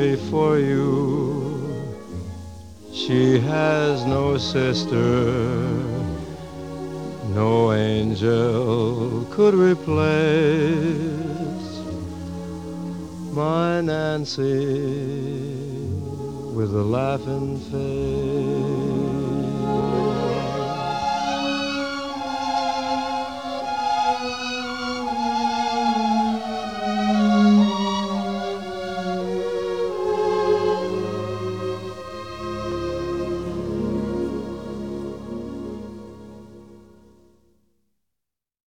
For you, she has no sister, no angel could replace my Nancy with a laughing face.